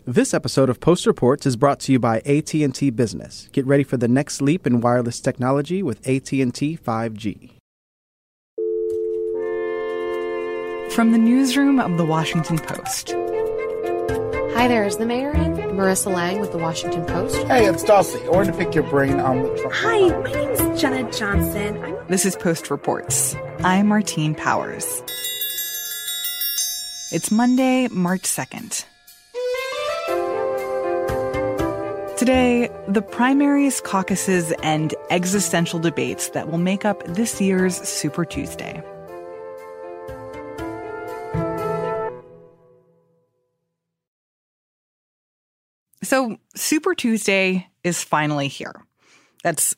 This episode of Post Reports is brought to you by AT&T Business. Get ready for the next leap in wireless technology with AT&T 5G. From the newsroom of The Washington Post. Hi there, is the mayor in? Marissa Lang with The Washington Post. Hey, it's Dulcie. I wanted to pick your brain on the Trump. Hi, my name's Jenna Johnson. This is Post Reports. I'm Martine Powers. It's Monday, March 2nd. Today, the primaries, caucuses, and existential debates that will make up this year's Super Tuesday. So, Super Tuesday is finally here. That's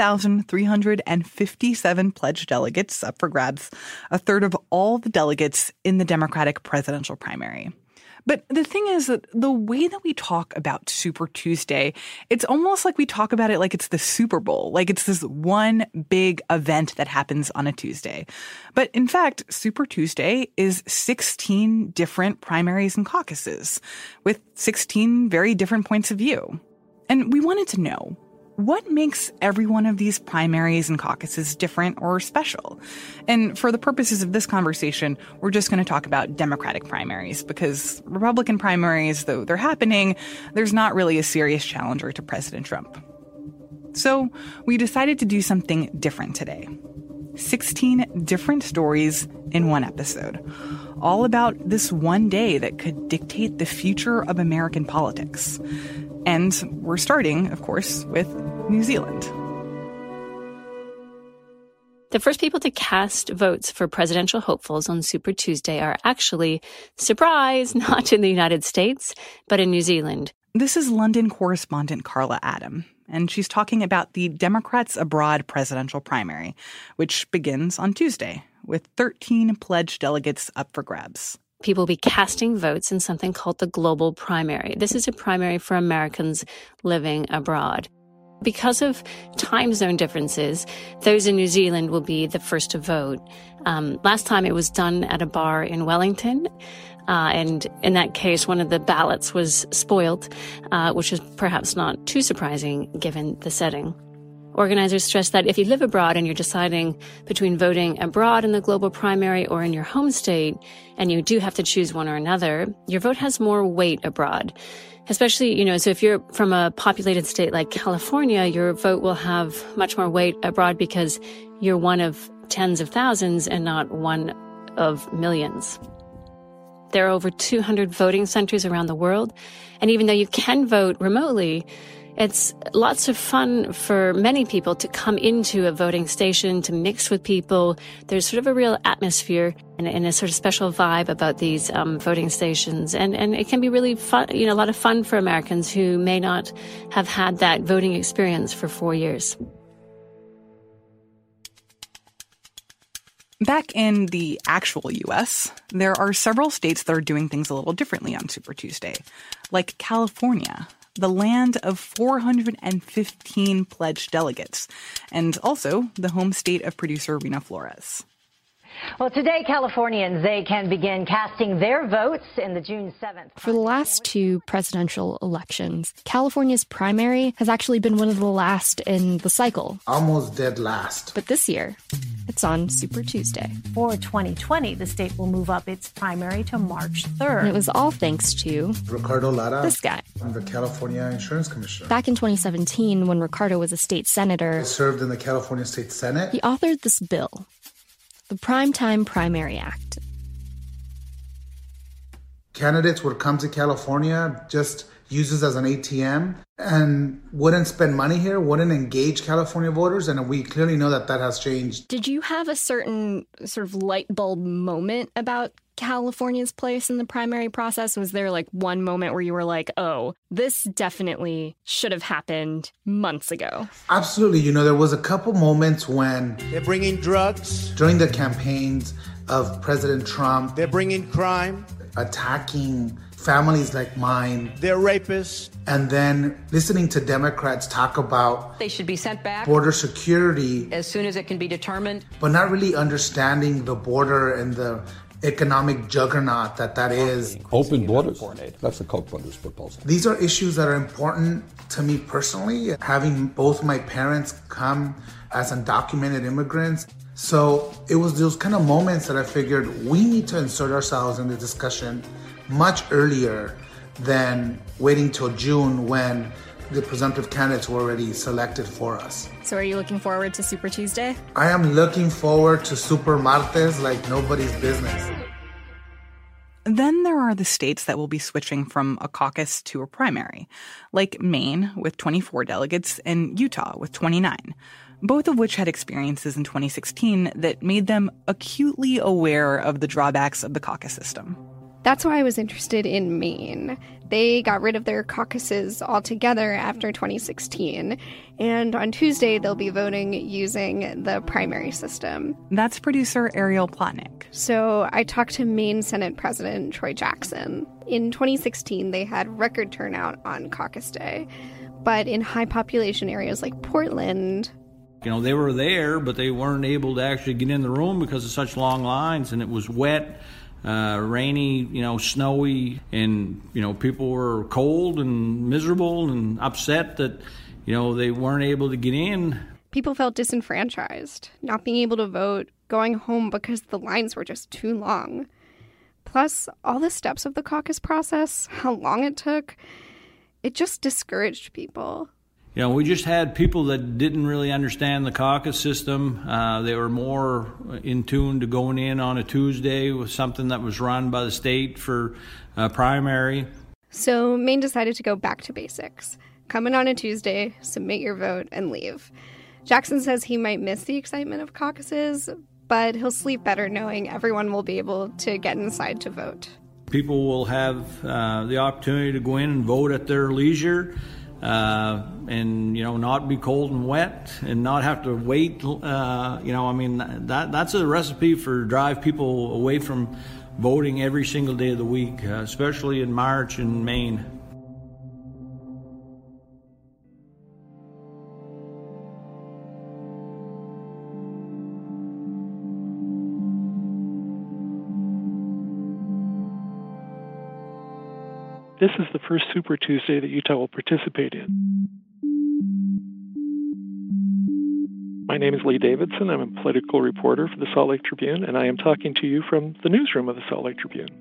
1,357 pledged delegates up for grabs, a third of all the delegates in the Democratic presidential primary. But the thing is that the way that we talk about Super Tuesday, it's almost like we talk about it like it's the Super Bowl, like it's this one big event that happens on a Tuesday. But in fact, Super Tuesday is 16 different primaries and caucuses with 16 very different points of view. And we wanted to know, what makes every one of these primaries and caucuses different or special? And for the purposes of this conversation, we're just going to talk about Democratic primaries because Republican primaries, though they're happening, there's not really a serious challenger to President Trump. So we decided to do something different today. 16 different stories in one episode, all about this one day that could dictate the future of American politics. And we're starting, of course, with New Zealand. The first people to cast votes for presidential hopefuls on Super Tuesday are actually, surprise, not in the United States, but in New Zealand. This is London correspondent Carla Adam, and she's talking about the Democrats Abroad presidential primary, which begins on Tuesday, with 13 pledged delegates up for grabs. People will be casting votes in something called the Global Primary. This is a primary for Americans living abroad. Because of time zone differences, those in New Zealand will be the first to vote. Last time it was done at a bar in Wellington, and in that case, one of the ballots was spoiled, which is perhaps not too surprising given the setting. Organizers stress that if you live abroad and you're deciding between voting abroad in the global primary or in your home state, and you do have to choose one or another, your vote has more weight abroad. Especially, so if you're from a populated state like California, your vote will have much more weight abroad because you're one of tens of thousands and not one of millions. There are over 200 voting centers around the world, and even though you can vote remotely, it's lots of fun for many people to come into a voting station, to mix with people. There's sort of a real atmosphere and a sort of special vibe about these voting stations. And it can be really fun, a lot of fun for Americans who may not have had that voting experience for 4 years. Back in the actual U.S., there are several states that are doing things a little differently on Super Tuesday, like California, the land of 415 pledged delegates, and also the home state of producer Rena Flores. Well, today, Californians, they can begin casting their votes in the June 7th. For the last two presidential elections, California's primary has actually been one of the last in the cycle. Almost dead last. But this year, it's on Super Tuesday. For 2020, the state will move up its primary to March 3rd. And it was all thanks to Ricardo Lara, this guy. I'm the California Insurance Commissioner. Back in 2017, when Ricardo was a state senator, I served in the California State Senate. He authored this bill, the Primetime Primary Act. Candidates would come to California, just use this as an ATM, and wouldn't spend money here, wouldn't engage California voters, and we clearly know that that has changed. Did you have a certain sort of light bulb moment about California's place in the primary process? Was there like one moment where you were like, oh, this definitely should have happened months ago? Absolutely. There was a couple moments when they're bringing drugs during the campaigns of President Trump. They're bringing crime, attacking families like mine. They're rapists. And then listening to Democrats talk about they should be sent back, border security as soon as it can be determined, but not really understanding the border and the economic juggernaut that is. Open borders. That's the Koch brothers' proposal. These are issues that are important to me personally, having both my parents come as undocumented immigrants. So it was those kind of moments that I figured we need to insert ourselves in the discussion much earlier than waiting till June when the presumptive candidates were already selected for us. So are you looking forward to Super Tuesday? I am looking forward to Super Martes like nobody's business. Then there are the states that will be switching from a caucus to a primary, like Maine with 24 delegates and Utah with 29, both of which had experiences in 2016 that made them acutely aware of the drawbacks of the caucus system. That's why I was interested in Maine. They got rid of their caucuses altogether after 2016, and on Tuesday they'll be voting using the primary system. That's producer Ariel Plotnick. So I talked to Maine Senate President Troy Jackson. In 2016, they had record turnout on caucus day, but in high population areas like Portland, they were there, but they weren't able to actually get in the room because of such long lines, and it was wet. Rainy, snowy, and, people were cold and miserable and upset that, they weren't able to get in. People felt disenfranchised, not being able to vote, going home because the lines were just too long. Plus, all the steps of the caucus process, how long it took, it just discouraged people. We just had people that didn't really understand the caucus system. They were more in tune to going in on a Tuesday with something that was run by the state for primary. So Maine decided to go back to basics. Come in on a Tuesday, submit your vote, and leave. Jackson says he might miss the excitement of caucuses, but he'll sleep better knowing everyone will be able to get inside to vote. People will have the opportunity to go in and vote at their leisure. And not be cold and wet and not have to wait. That's a recipe for drive people away from voting every single day of the week, especially in March in Maine. This is the first Super Tuesday that Utah will participate in. My name is Lee Davidson. I'm a political reporter for the Salt Lake Tribune, and I am talking to you from the newsroom of the Salt Lake Tribune.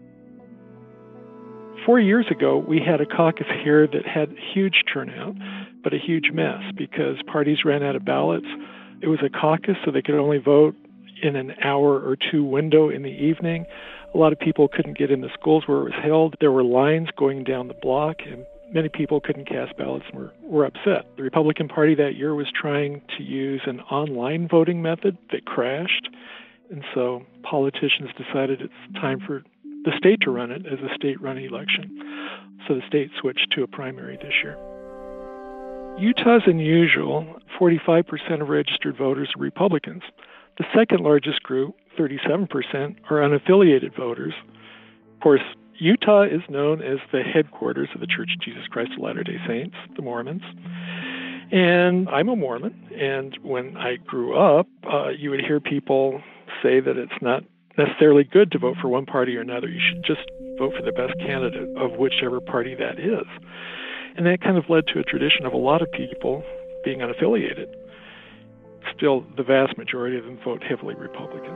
4 years ago, we had a caucus here that had huge turnout, but a huge mess because parties ran out of ballots. It was a caucus, so they could only vote in an hour or two window in the evening. A lot of people couldn't get in the schools where it was held. There were lines going down the block, and many people couldn't cast ballots and were upset. The Republican Party that year was trying to use an online voting method that crashed, and so politicians decided it's time for the state to run it as a state-run election. So the state switched to a primary this year. Utah's unusual. 45% of registered voters are Republicans. The second largest group, 37%, are unaffiliated voters. Of course, Utah is known as the headquarters of the Church of Jesus Christ of Latter-day Saints, the Mormons. And I'm a Mormon, and when I grew up, you would hear people say that it's not necessarily good to vote for one party or another. You should just vote for the best candidate of whichever party that is. And that kind of led to a tradition of a lot of people being unaffiliated. Still, the vast majority of them vote heavily Republican.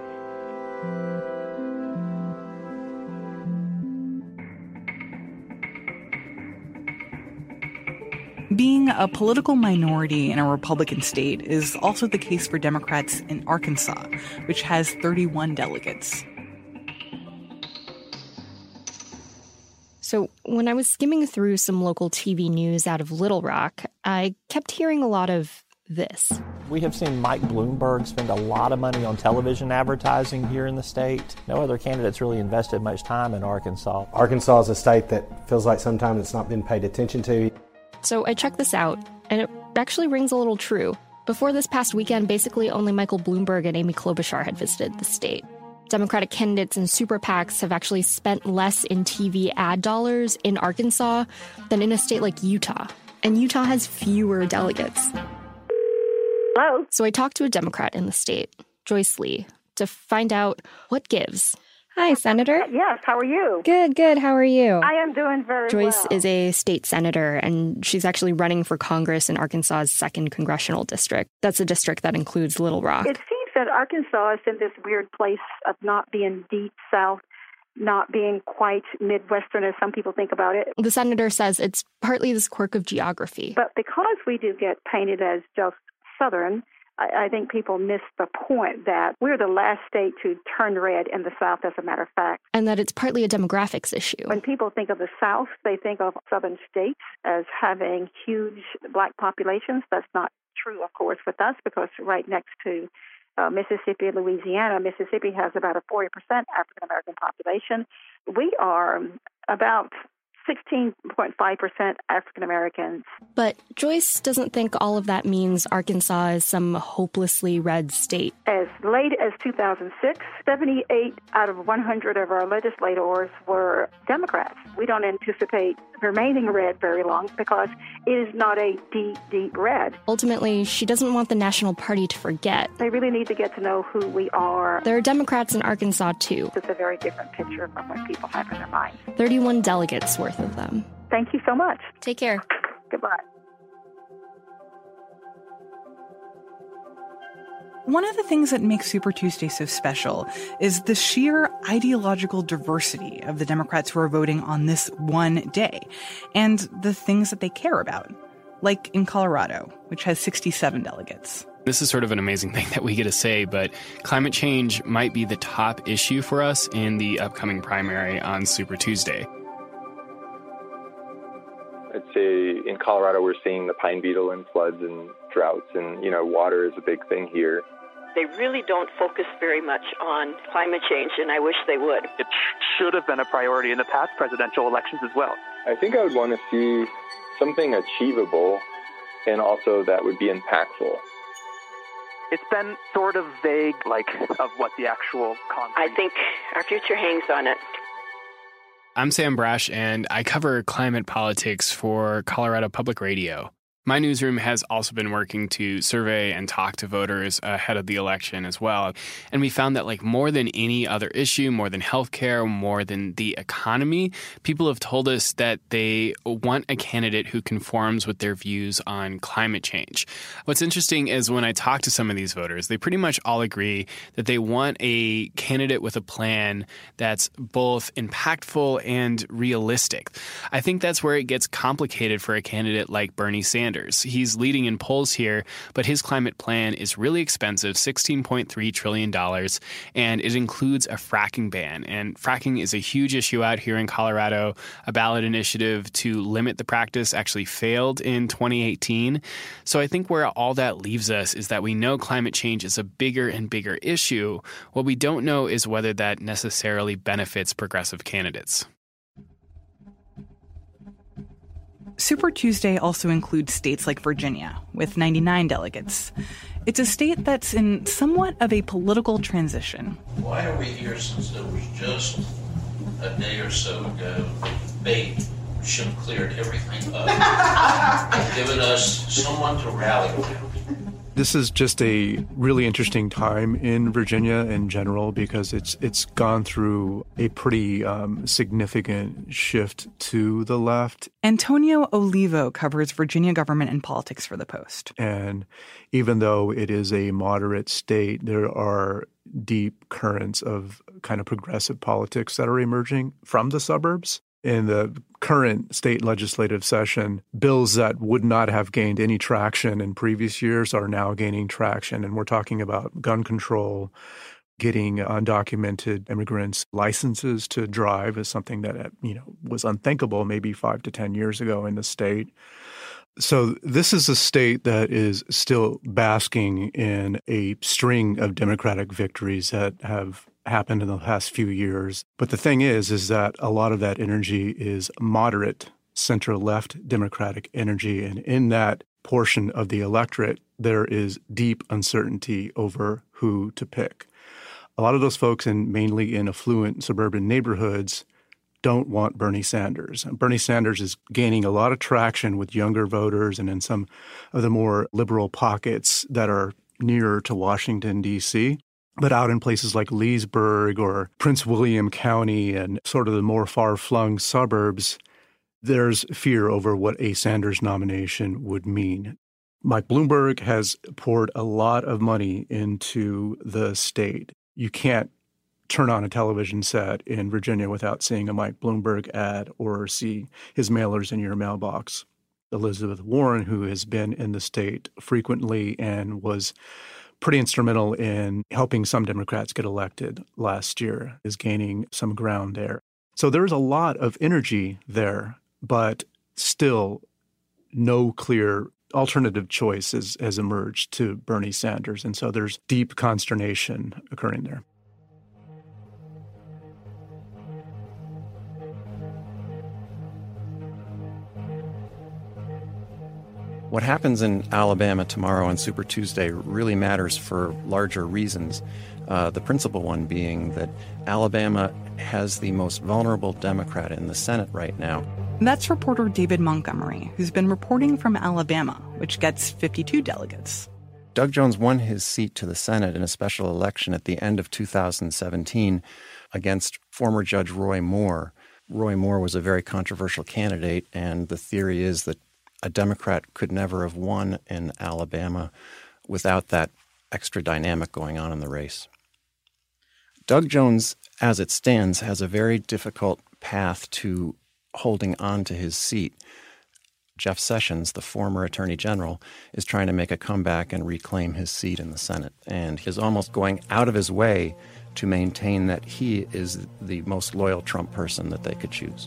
Being a political minority in a Republican state is also the case for Democrats in Arkansas, which has 31 delegates. So when I was skimming through some local TV news out of Little Rock, I kept hearing a lot of this. We have seen Mike Bloomberg spend a lot of money on television advertising here in the state. No other candidates really invested much time in Arkansas. Arkansas is a state that feels like sometimes it's not been paid attention to. So I checked this out, and it actually rings a little true. Before this past weekend, basically only Michael Bloomberg and Amy Klobuchar had visited the state. Democratic candidates and super PACs have actually spent less in TV ad dollars in Arkansas than in a state like Utah. And Utah has fewer delegates. Hello. So I talked to a Democrat in the state, Joyce Lee, to find out what gives. Hi, Senator. Yes, how are you? Good, good. How are you? I am doing very Joyce well. is a state senator, and she's actually running for Congress in Arkansas's 2nd Congressional District. That's a district that includes Little Rock. It seems that Arkansas is in this weird place of not being deep South, not being quite Midwestern as some people think about it. The senator says it's partly this quirk of geography. But because we do get painted as just Southern, I think people miss the point that we're the last state to turn red in the South, as a matter of fact. And that it's partly a demographics issue. When people think of the South, they think of Southern states as having huge black populations. That's not true, of course, with us, because right next to Mississippi and Louisiana, Mississippi has about a 40% African-American population. We are about 16.5% African-Americans. But Joyce doesn't think all of that means Arkansas is some hopelessly red state. As late as 2006, 78 out of 100 of our legislators were Democrats. We don't anticipate remaining red very long because it is not a deep, deep red. Ultimately, she doesn't want the National Party to forget. They really need to get to know who we are. There are Democrats in Arkansas, too. It's a very different picture from what people have in their minds. 31 delegates worth of them. Thank you so much. Take care. Goodbye. One of the things that makes Super Tuesday so special is the sheer ideological diversity of the Democrats who are voting on this one day, and the things that they care about, like in Colorado, which has 67 delegates. This is sort of an amazing thing that we get to say, but climate change might be the top issue for us in the upcoming primary on Super Tuesday. I'd say in Colorado, we're seeing the pine beetle and floods and droughts, and, water is a big thing here. They really don't focus very much on climate change, and I wish they would. It should have been a priority in the past presidential elections as well. I think I would want to see something achievable and also that would be impactful. It's been sort of vague, of what the actual concrete... I think our future hangs on it. I'm Sam Brash, and I cover climate politics for Colorado Public Radio. My newsroom has also been working to survey and talk to voters ahead of the election as well. And we found that more than any other issue, more than healthcare, more than the economy, people have told us that they want a candidate who conforms with their views on climate change. What's interesting is when I talk to some of these voters, they pretty much all agree that they want a candidate with a plan that's both impactful and realistic. I think that's where it gets complicated for a candidate like Bernie Sanders. He's leading in polls here, but his climate plan is really expensive, $16.3 trillion, and it includes a fracking ban. And fracking is a huge issue out here in Colorado. A ballot initiative to limit the practice actually failed in 2018. So I think where all that leaves us is that we know climate change is a bigger and bigger issue. What we don't know is whether that necessarily benefits progressive candidates. Super Tuesday also includes states like Virginia, with 99 delegates. It's a state that's in somewhat of a political transition. Why are we here since it was just a day or so ago that Bait should have cleared everything up and given us someone to rally around? This is just a really interesting time in Virginia in general because it's gone through a pretty significant shift to the left. Antonio Olivo covers Virginia government and politics for The Post. And even though it is a moderate state, there are deep currents of kind of progressive politics that are emerging from the suburbs. In the current state legislative session, bills that would not have gained any traction in previous years are now gaining traction. And we're talking about gun control, getting undocumented immigrants licenses to drive is something that, was unthinkable maybe 5 to 10 years ago in the state. So this is a state that is still basking in a string of Democratic victories that have happened in the past few years. But the thing is that a lot of that energy is moderate, center-left Democratic energy. And in that portion of the electorate, there is deep uncertainty over who to pick. A lot of those folks, mainly in affluent suburban neighborhoods, don't want Bernie Sanders. Bernie Sanders is gaining a lot of traction with younger voters and in some of the more liberal pockets that are nearer to Washington, D.C. But out in places like Leesburg or Prince William County and sort of the more far-flung suburbs, there's fear over what a Sanders nomination would mean. Mike Bloomberg has poured a lot of money into the state. You can't turn on a television set in Virginia without seeing a Mike Bloomberg ad or see his mailers in your mailbox. Elizabeth Warren, who has been in the state frequently and was pretty instrumental in helping some Democrats get elected last year, is gaining some ground there. So there's a lot of energy there, but still no clear alternative choice has emerged to Bernie Sanders. And so there's deep consternation occurring there. What happens in Alabama tomorrow on Super Tuesday really matters for larger reasons. The principal one being that Alabama has the most vulnerable Democrat in the Senate right now. That's reporter David Montgomery, who's been reporting from Alabama, which gets 52 delegates. Doug Jones won his seat to the Senate in a special election at the end of 2017 against former Judge Roy Moore. Roy Moore was a very controversial candidate, and the theory is that a Democrat could never have won in Alabama without that extra dynamic going on in the race. Doug Jones, as it stands, has a very difficult path to holding on to his seat. Jeff Sessions, the former Attorney General, is trying to make a comeback and reclaim his seat in the Senate, and is almost going out of his way to maintain that he is the most loyal Trump person that they could choose.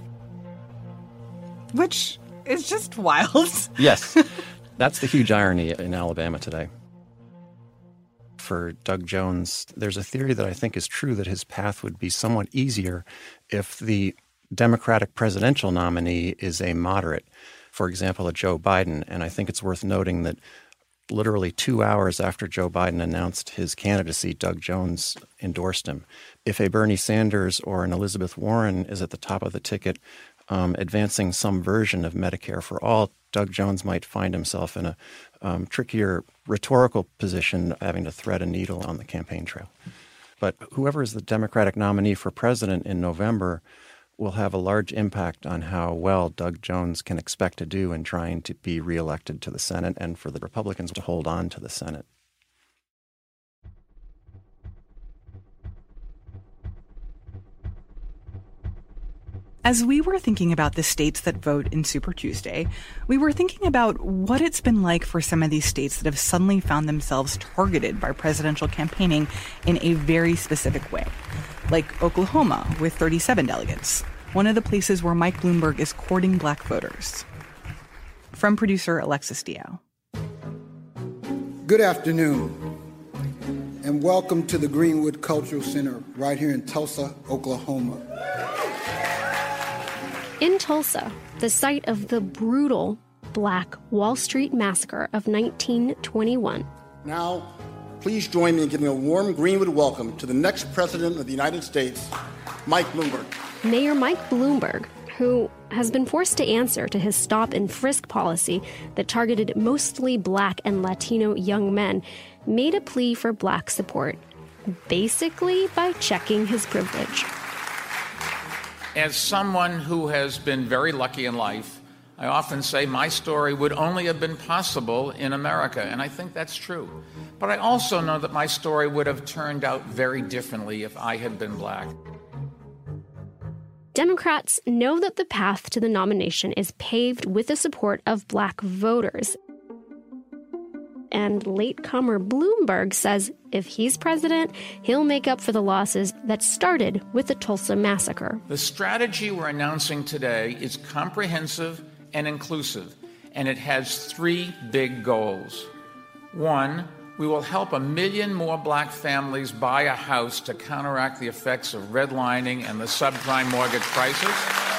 Which is just wild. Yes, that's the huge irony in Alabama today. For Doug Jones, there's a theory that I think is true that his path would be somewhat easier if the Democratic presidential nominee is a moderate, for example, a Joe Biden. And I think it's worth noting that literally 2 hours after Joe Biden announced his candidacy, Doug Jones endorsed him. If a Bernie Sanders or an Elizabeth Warren is at the top of the ticket, advancing some version of Medicare for all, Doug Jones might find himself in a trickier rhetorical position, having to thread a needle on the campaign trail. But whoever is the Democratic nominee for president in November will have a large impact on how well Doug Jones can expect to do in trying to be reelected to the Senate and for the Republicans to hold on to the Senate. As we were thinking about the states that vote in Super Tuesday, we were thinking about what it's been like for some of these states that have suddenly found themselves targeted by presidential campaigning in a very specific way, like Oklahoma with 37 delegates, one of the places where Mike Bloomberg is courting black voters. From producer Alexis Dio. Good afternoon, and welcome to the Greenwood Cultural Center right here in Tulsa, Oklahoma. In Tulsa, the site of the brutal Black Wall Street Massacre of 1921. Now, please join me in giving a warm Greenwood welcome to the next President of the United States, Mike Bloomberg. Mayor Mike Bloomberg, who has been forced to answer to his stop and frisk policy that targeted mostly Black and Latino young men, made a plea for Black support, basically by checking his privilege. As someone who has been very lucky in life, I often say my story would only have been possible in America, and I think that's true. But I also know that my story would have turned out very differently if I had been Black. Democrats know that the path to the nomination is paved with the support of Black voters. And latecomer Bloomberg says if he's president, he'll make up for the losses that started with the Tulsa Massacre. The strategy we're announcing today is comprehensive and inclusive, and it has three big goals. One, we will help 1 million more Black families buy a house to counteract the effects of redlining and the subprime mortgage crisis.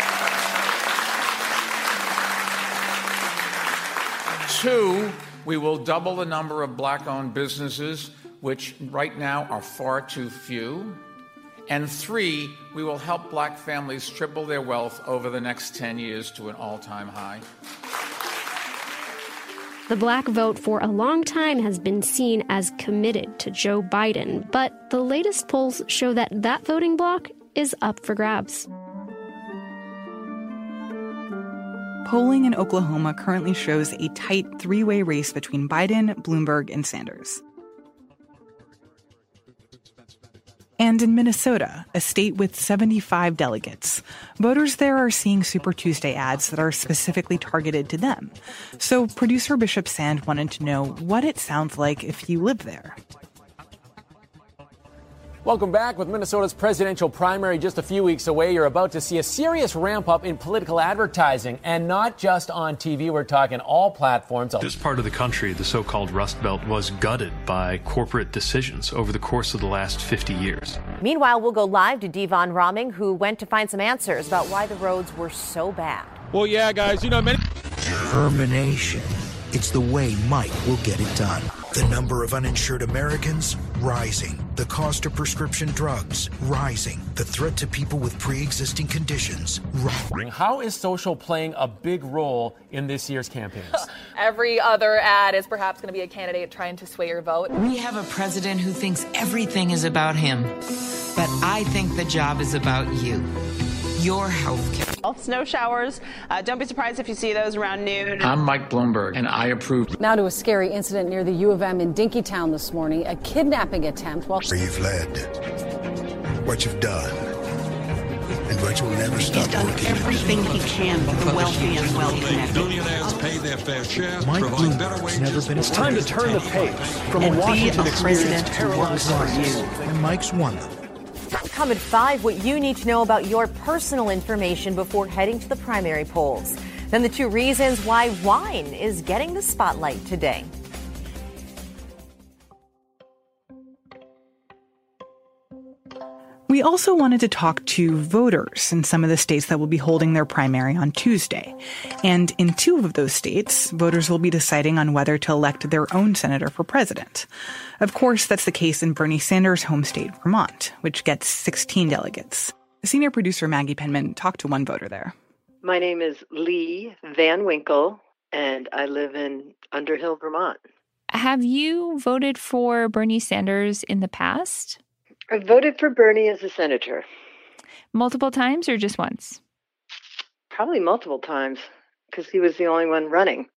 Two, we will double the number of Black-owned businesses, which right now are far too few. And three, we will help Black families triple their wealth over the next 10 years to an all-time high. The black vote for a long time has been seen as committed to Joe Biden, but the latest polls show that that voting bloc is up for grabs. Polling in Oklahoma currently shows a tight three-way race between Biden, Bloomberg, and Sanders. And in Minnesota, a state with 75 delegates, voters there are seeing Super Tuesday ads that are specifically targeted to them. So producer Bishop Sand wanted to know what it sounds like if you live there. Welcome back. With Minnesota's presidential primary just a few weeks away, you're about to see a serious ramp up in political advertising, and not just on TV. We're talking all platforms. This part of the country, the so-called Rust Belt, was gutted by corporate decisions over the course of the last 50 years. Meanwhile, we'll go live to Devon Roming, who went to find some answers about why the roads were so bad. Well, yeah, guys, many... Determination. It's the way Mike will get it done. The number of uninsured Americans rising. The cost of prescription drugs rising. The threat to people with pre-existing conditions rising. How is social playing a big role in this year's campaigns? Every other ad is perhaps going to be a candidate trying to sway your vote. We have a president who thinks everything is about him. But I think the job is about you. Your health care. Snow showers. Don't be surprised if you see those around noon. I'm Mike Bloomberg, and I approve. Now to a scary incident near the U of M in Dinkytown this morning, a kidnapping attempt. Where you've led, what you've done, and what you'll never stop He's done everything he can for the wealthy and well-connected. Billionaires pay their fair share. Mike provide better wages. It's time to turn the page from a Washington experience paralyzed for you. And Mike's won them. Come at 5, what you need to know about your personal information before heading to the primary polls. Then the 2 reasons why wine is getting the spotlight today. We also wanted to talk to voters in some of the states that will be holding their primary on Tuesday. And in 2 of those states, voters will be deciding on whether to elect their own senator for president. Of course, that's the case in Bernie Sanders' home state, Vermont, which gets 16 delegates. Senior producer Maggie Penman talked to one voter there. My name is Lee Van Winkle, and I live in Underhill, Vermont. Have you voted for Bernie Sanders in the past? I voted for Bernie as a senator. Multiple times or just once? Probably multiple times, because he was the only one running.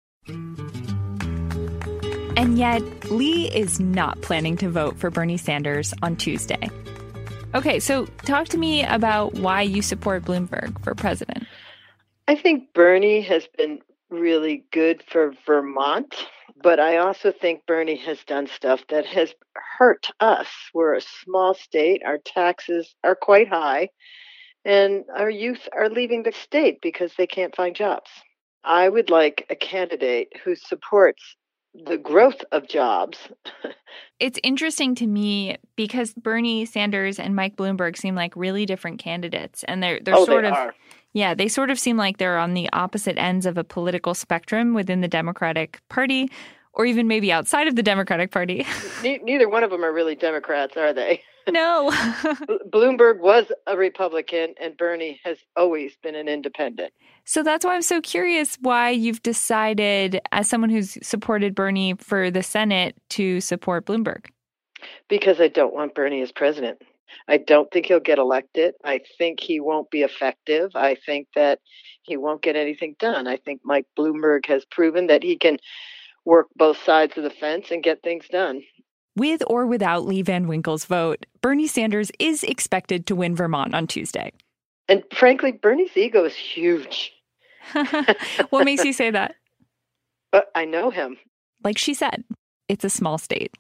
And yet, Lee is not planning to vote for Bernie Sanders on Tuesday. Okay, so talk to me about why you support Bloomberg for president. I think Bernie has been really good for Vermont, but I also think Bernie has done stuff that has hurt us. We're a small state. Our taxes are quite high, and our youth are leaving the state because they can't find jobs. I would like a candidate who supports the growth of jobs. It's interesting to me because Bernie Sanders and Mike Bloomberg seem like really different candidates, and they're sort of are. Yeah, they sort of seem like they're on the opposite ends of a political spectrum within the Democratic Party, or even maybe outside of the Democratic Party. Neither one of them are really Democrats, are they? No. Bloomberg was a Republican, and Bernie has always been an independent. So that's why I'm so curious why you've decided, as someone who's supported Bernie for the Senate, to support Bloomberg. Because I don't want Bernie as president. I don't think he'll get elected. I think he won't be effective. I think that he won't get anything done. I think Mike Bloomberg has proven that he can work both sides of the fence and get things done. With or without Lee Van Winkle's vote, Bernie Sanders is expected to win Vermont on Tuesday. And frankly, Bernie's ego is huge. What makes you say that? I know him. Like she said, it's a small state.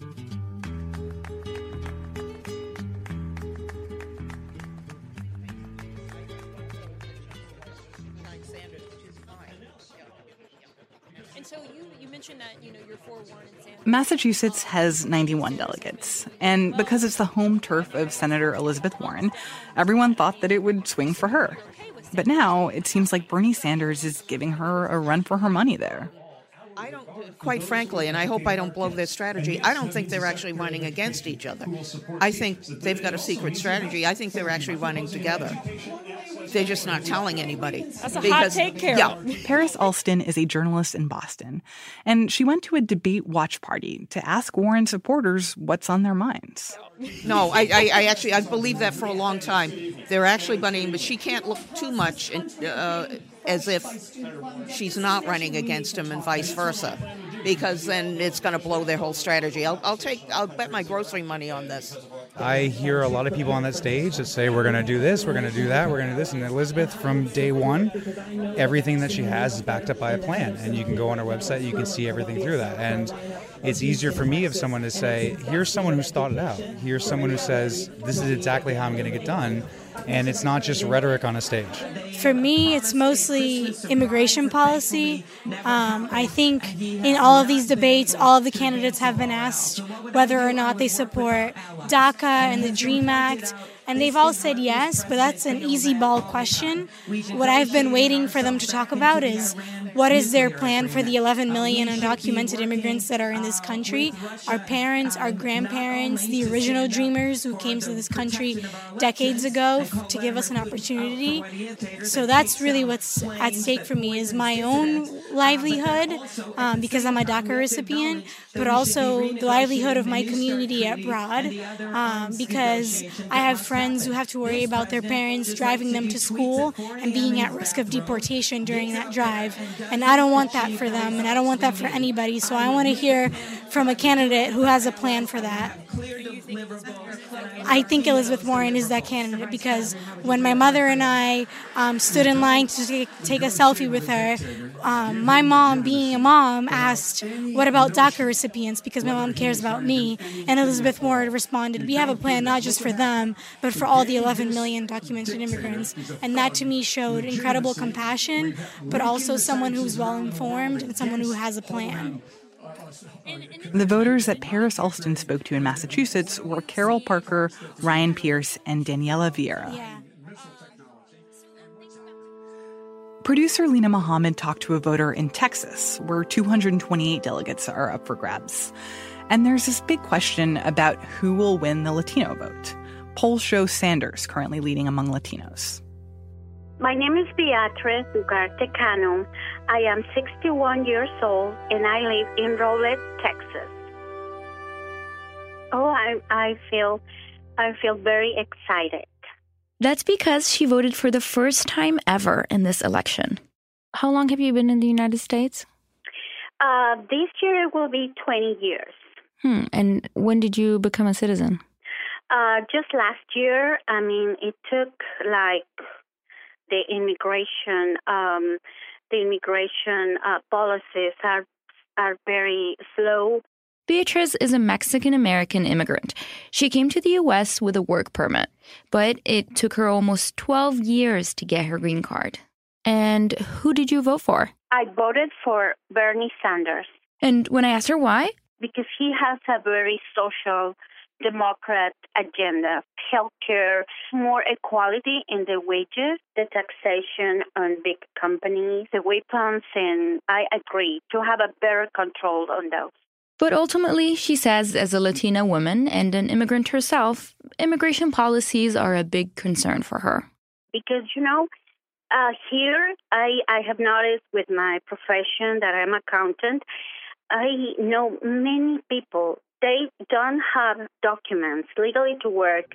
Massachusetts has 91 delegates, and because it's the home turf of Senator Elizabeth Warren, everyone thought that it would swing for her. But now it seems like Bernie Sanders is giving her a run for her money there. I don't, quite frankly, and I hope I don't blow their strategy, I don't think they're actually running against each other. I think they've got a secret strategy. I think they're actually running together. They're just not telling anybody. That's a hot take, Carol. Yeah. Paris Alston is a journalist in Boston, and she went to a debate watch party to ask Warren supporters what's on their minds. No, I believe that for a long time. They're actually running, but she can't look too much as if she's not running against him and vice versa, because then it's going to blow their whole strategy. I'll bet my grocery money on this. I hear a lot of people on that stage that say, we're going to do this, we're going to do that, we're going to do this. And Elizabeth, from day one, everything that she has is backed up by a plan. And you can go on her website, you can see everything through that. And it's easier for me if someone to say, here's someone who's thought it out. Here's someone who says, this is exactly how I'm going to get done. And it's not just rhetoric on a stage. For me, it's mostly immigration policy. I think in all of these debates, all of the candidates have been asked whether or not they support DACA and the DREAM Act. And they've all said yes, but that's an easy ball question. What I've been waiting for them to talk about is what is their plan for the 11 million undocumented immigrants that are in this country? Our parents, our grandparents, the original dreamers who came to this country decades ago to give us an opportunity. So that's really what's at stake for me, is my own livelihood, because I'm a DACA recipient, but also the livelihood of my community abroad, because I have friends who have to worry about their parents driving them to school and being at risk of deportation during that drive. And I don't want that for them, and I don't want that for anybody. So I want to hear from a candidate who has a plan for that. I think Elizabeth Warren is that candidate, because when my mother and I stood in line to take a selfie with her, my mom, being a mom, asked, what about DACA recipients, because my mom cares about me. And Elizabeth Warren responded, we have a plan not just for them, but for all the 11 million documented immigrants. And that to me showed incredible compassion, but also someone who's well-informed and someone who has a plan. The voters that Paris Alston spoke to in Massachusetts were Carol Parker, Ryan Pierce, and Daniela Vieira. Yeah. Producer Lena Mohammed talked to a voter in Texas, where 228 delegates are up for grabs. And there's this big question about who will win the Latino vote. Polls show Sanders currently leading among Latinos. My name is Beatriz Ugarte Cano. I am 61 years old, and I live in Rowlett, Texas. Oh, I feel very excited. That's because she voted for the first time ever in this election. How long have you been in the United States? This year it will be 20 years. And when did you become a citizen? Just last year. I mean, it took the immigration policies are very slow. Beatriz is a Mexican-American immigrant. She came to the U.S. with a work permit, but it took her almost 12 years to get her green card. And who did you vote for? I voted for Bernie Sanders. And when I asked her why? Because he has a very social Democrat agenda, healthcare, more equality in the wages, the taxation on big companies, the weapons, and I agree to have a better control on those. But ultimately, she says, as a Latina woman and an immigrant herself, immigration policies are a big concern for her. Because, here I have noticed with my profession that I'm an accountant, I know many people, they don't have documents legally to work,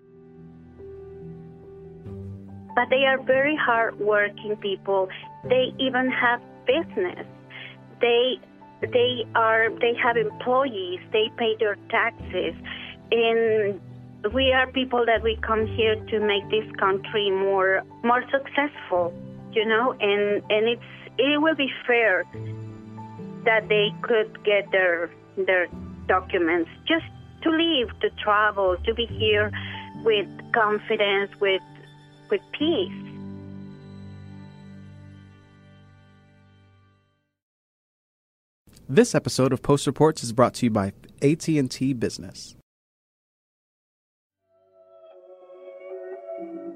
but they are very hard-working people. They even have business. They have employees. They pay their taxes, and we are people that we come here to make this country more successful, and it will be fair that they could get their documents just to live, to travel, to be here with confidence, with peace. This episode of Post Reports is brought to you by AT&T Business.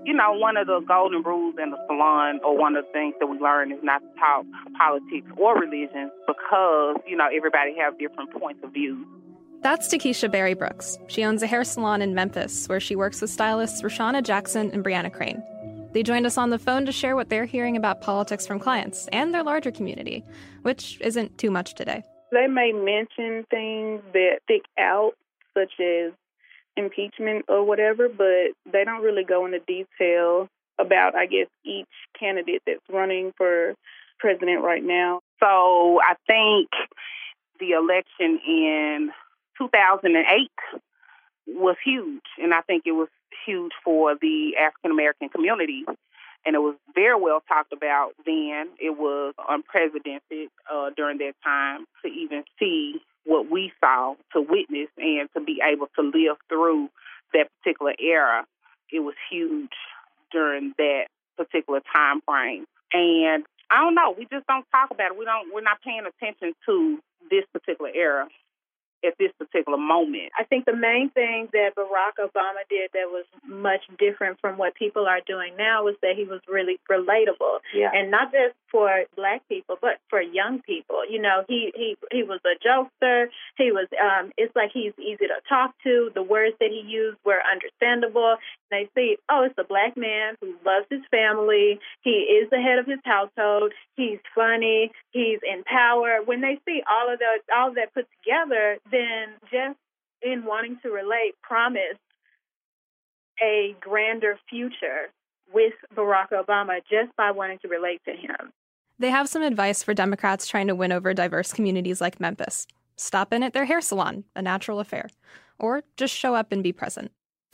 one of the golden rules in the salon, or one of the things that we learn, is not to talk politics or religion because, everybody have different points of view. That's Takesha Berry Brooks. She owns a hair salon in Memphis where she works with stylists Roshana Jackson and Brianna Crane. They joined us on the phone to share what they're hearing about politics from clients and their larger community, which isn't too much today. They may mention things that stick out, such as impeachment or whatever, but they don't really go into detail about, I guess, each candidate that's running for president right now. So I think the election in 2008 was huge, and I think it was huge for the African-American community, and it was very well talked about then. It was unprecedented during that time to even see what we saw, to witness, and to be able to live through that particular era. It was huge during that particular time frame. And I don't know, we just don't talk about it. We're not paying attention to this particular era at this particular moment. I think the main thing that Barack Obama did that was much different from what people are doing now was that he was really relatable. Yeah. And not just for Black people, but for young people. He was a jokester. He was, it's like he's easy to talk to. The words that he used were understandable. They see, it's a Black man who loves his family. He is the head of his household. He's funny. He's in power. When they see all of that put together, then just in wanting to relate, promise a grander future with Barack Obama just by wanting to relate to him. They have some advice for Democrats trying to win over diverse communities like Memphis. Stop in at their hair salon, a natural affair. Or just show up and be present.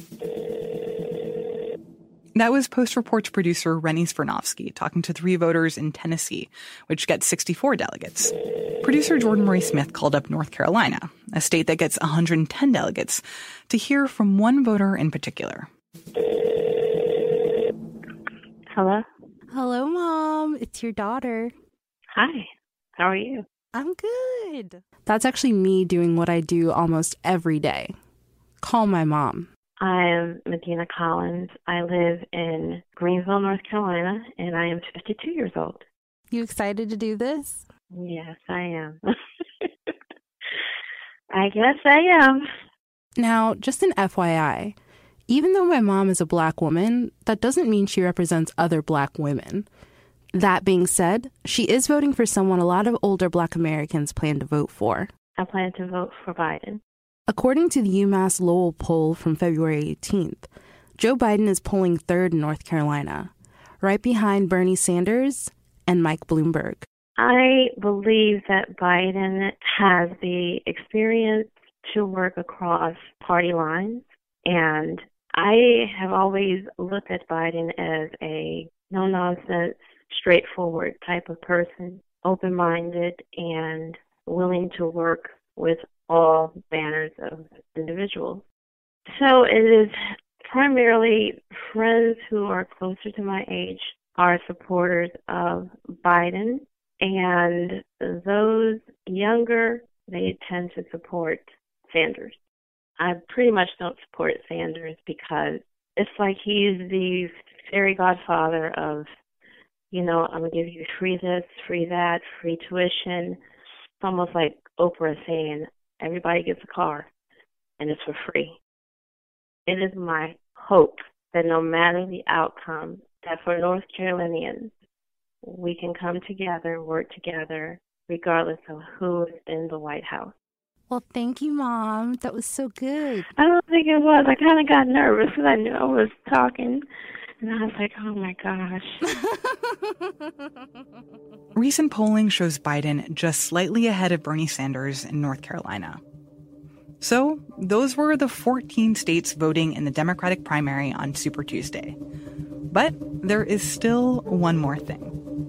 That was Post Reports producer Rennie Svirnovsky talking to 3 voters in Tennessee, which gets 64 delegates. Producer Jordan Marie Smith called up North Carolina, a state that gets 110 delegates, to hear from one voter in particular. Hello? Hello, Mom. It's your daughter. Hi. How are you? I'm good. That's actually me doing what I do almost every day. Call my mom. I am Medina Collins. I live in Greenville, North Carolina, and I am 52 years old. You excited to do this? Yes, I am. I guess I am. Now, just an FYI, even though my mom is a Black woman, that doesn't mean she represents other Black women. That being said, she is voting for someone a lot of older Black Americans plan to vote for. I plan to vote for Biden. According to the UMass Lowell poll from February 18th, Joe Biden is polling third in North Carolina, right behind Bernie Sanders and Mike Bloomberg. I believe that Biden has the experience to work across party lines, and I have always looked at Biden as a no-nonsense, straightforward type of person, open-minded and willing to work with all banners of individuals. So it is primarily friends who are closer to my age are supporters of Biden, and those younger, they tend to support Sanders. I pretty much don't support Sanders because it's like he's the fairy godfather of, I'm going to give you free this, free that, free tuition. It's almost like Oprah saying, everybody gets a car, and it's for free. It is my hope that no matter the outcome, that for North Carolinians, we can come together, work together, regardless of who is in the White House. Well, thank you, Mom. That was so good. I don't think it was. I kind of got nervous because I knew I was talking, and I was like, oh, my gosh. Recent polling shows Biden just slightly ahead of Bernie Sanders in North Carolina. So those were the 14 states voting in the Democratic primary on Super Tuesday. But there is still one more thing.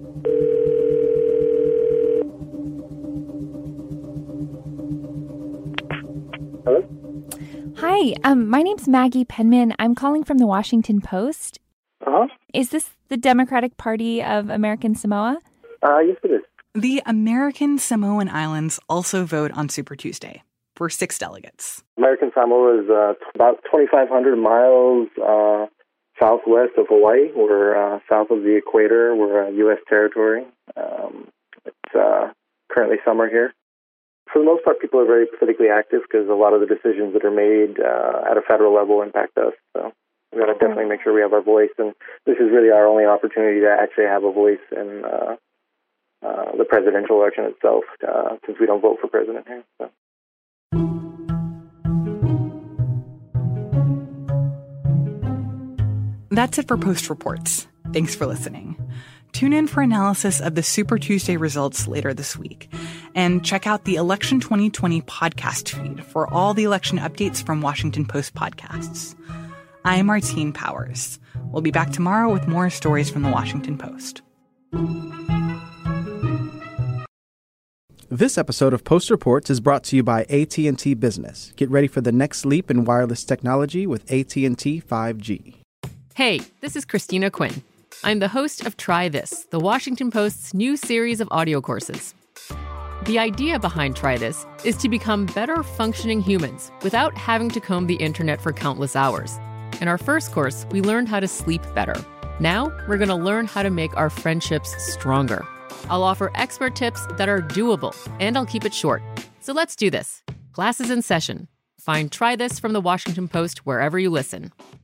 Hello? Hi, my name's Maggie Penman. I'm calling from the Washington Post. Uh-huh. Is this the Democratic Party of American Samoa? Yes, it is. The American Samoan Islands also vote on Super Tuesday for 6 delegates. American Samoa is about 2,500 miles southwest of Hawaii. We're south of the equator. We're a U.S. territory. It's currently summer here. For the most part, people are very politically active because a lot of the decisions that are made at a federal level impact us. So we've got to definitely make sure we have our voice. And this is really our only opportunity to actually have a voice in the presidential election itself, since we don't vote for president here. So. That's it for Post Reports. Thanks for listening. Tune in for analysis of the Super Tuesday results later this week. And check out the Election 2020 podcast feed for all the election updates from Washington Post podcasts. I'm Martine Powers. We'll be back tomorrow with more stories from the Washington Post. This episode of Post Reports is brought to you by AT&T Business. Get ready for the next leap in wireless technology with AT&T 5G. Hey, this is Christina Quinn. I'm the host of Try This, the Washington Post's new series of audio courses. The idea behind Try This is to become better functioning humans without having to comb the internet for countless hours. In our first course, we learned how to sleep better. Now, we're going to learn how to make our friendships stronger. I'll offer expert tips that are doable, and I'll keep it short. So let's do this. Class is in session. Find Try This from the Washington Post wherever you listen.